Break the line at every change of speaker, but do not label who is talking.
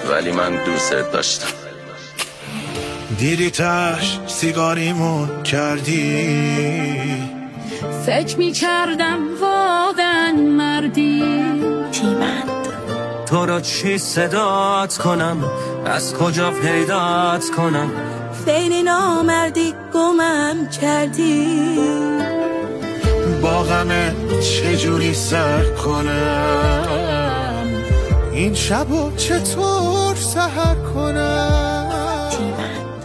ولی من دوست داشتم.
دیدی تاش سیگاریمون کردی،
فکر می‌کردم واقعا مردی.
تو رو چی صدات کنم، از کجا پیدات کنم،
بین نامردی گمم کردی.
با غمه چجوری سر کنم، این شبو چطور سحر کنم.